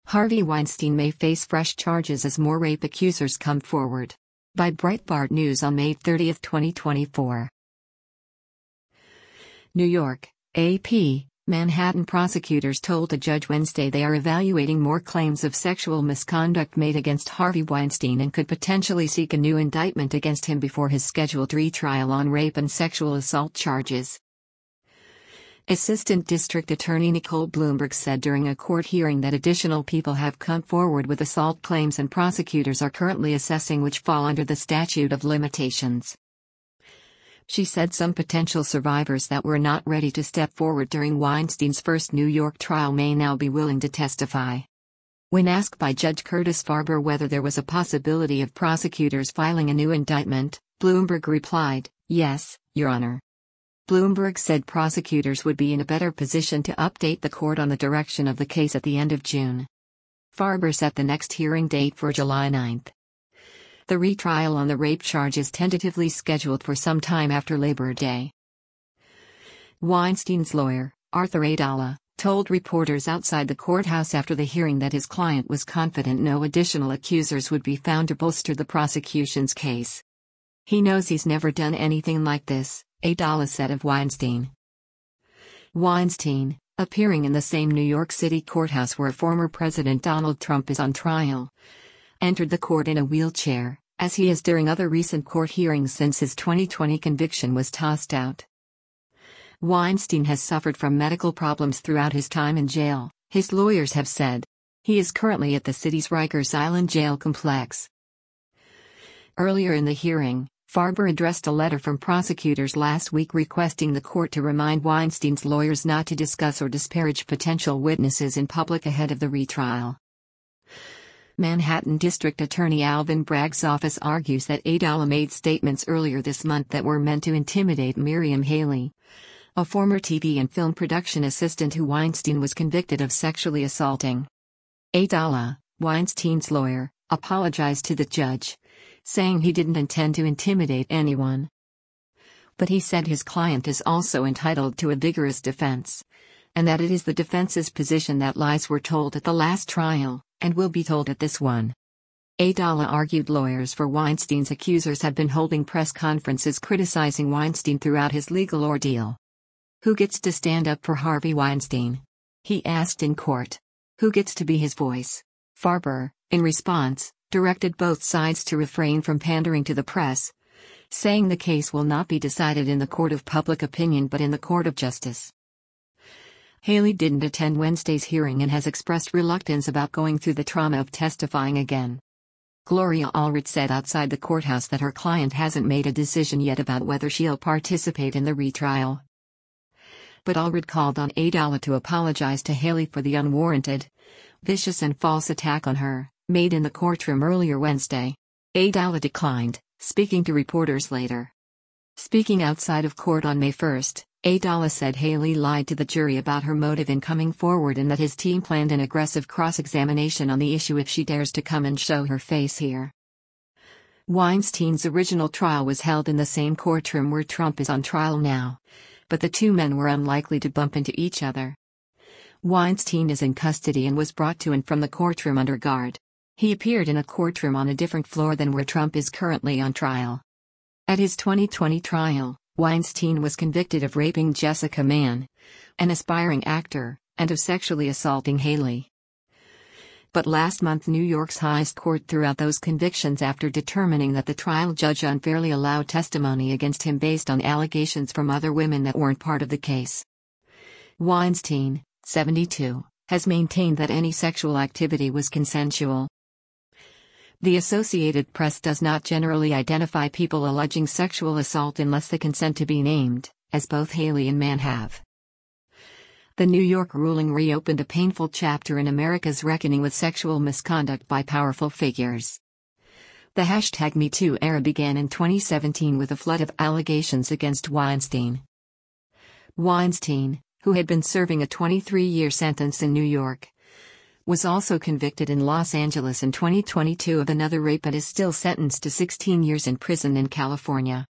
Harvey Weinstein may face fresh charges as more rape accusers come forward. By Breitbart News on May 30, 2024. New York, AP. Manhattan prosecutors told a judge Wednesday they are evaluating more claims of sexual misconduct made against Harvey Weinstein and could potentially seek a new indictment against him before his scheduled retrial on rape and sexual assault charges. Assistant District Attorney Nicole Bloomberg said during a court hearing that additional people have come forward with assault claims and prosecutors are currently assessing which fall under the statute of limitations. She said some potential survivors that were not ready to step forward during Weinstein's first New York trial may now be willing to testify. When asked by Judge Curtis Farber whether there was a possibility of prosecutors filing a new indictment, Bloomberg replied, "Yes, Your Honor." Bloomberg said prosecutors would be in a better position to update the court on the direction of the case at the end of June. Farber set the next hearing date for July 9. The retrial on the rape charge is tentatively scheduled for some time after Labor Day. Weinstein's lawyer, Arthur Aidala, told reporters outside the courthouse after the hearing that his client was confident no additional accusers would be found to bolster the prosecution's case. "He knows he's never done anything like this," Aidala said of Weinstein. Weinstein, appearing in the same New York City courthouse where former President Donald Trump is on trial, entered the court in a wheelchair, as he has during other recent court hearings since his 2020 conviction was tossed out. Weinstein has suffered from medical problems throughout his time in jail, his lawyers have said. He is currently at the city's Rikers Island jail complex. Earlier in the hearing, Farber addressed a letter from prosecutors last week requesting the court to remind Weinstein's lawyers not to discuss or disparage potential witnesses in public ahead of the retrial. Manhattan District Attorney Alvin Bragg's office argues that Aidala made statements earlier this month that were meant to intimidate Miriam Haley, a former TV and film production assistant who Weinstein was convicted of sexually assaulting. Aidala, Weinstein's lawyer, apologized to the judge, saying he didn't intend to intimidate anyone. But he said his client is also entitled to a vigorous defense, and that it is the defense's position that lies were told at the last trial, and will be told at this one. Aidala argued lawyers for Weinstein's accusers have been holding press conferences criticizing Weinstein throughout his legal ordeal. "Who gets to stand up for Harvey Weinstein?" he asked in court. "Who gets to be his voice?" Farber, in response, directed both sides to refrain from pandering to the press, saying the case will not be decided in the court of public opinion but in the court of justice. Haley didn't attend Wednesday's hearing and has expressed reluctance about going through the trauma of testifying again. Gloria Allred said outside the courthouse that her client hasn't made a decision yet about whether she'll participate in the retrial. But Allred called on Aidala to apologize to Haley for the unwarranted, vicious and false attack on her, made in the courtroom earlier Wednesday. Aidala declined, speaking to reporters later. Speaking outside of court on May 1, Aidala said Haley lied to the jury about her motive in coming forward and that his team planned an aggressive cross-examination on the issue if she dares to come and show her face here. Weinstein's original trial was held in the same courtroom where Trump is on trial now, but the two men were unlikely to bump into each other. Weinstein is in custody and was brought to and from the courtroom under guard. He appeared in a courtroom on a different floor than where Trump is currently on trial. At his 2020 trial, Weinstein was convicted of raping Jessica Mann, an aspiring actor, and of sexually assaulting Haley. But last month New York's highest court threw out those convictions after determining that the trial judge unfairly allowed testimony against him based on allegations from other women that weren't part of the case. Weinstein, 72, has maintained that any sexual activity was consensual. The Associated Press does not generally identify people alleging sexual assault unless they consent to be named, as both Haley and Mann have. The New York ruling reopened a painful chapter in America's reckoning with sexual misconduct by powerful figures. The #MeToo era began in 2017 with a flood of allegations against Weinstein. Weinstein, who had been serving a 23-year sentence in New York, was also convicted in Los Angeles in 2022 of another rape and is still sentenced to 16 years in prison in California.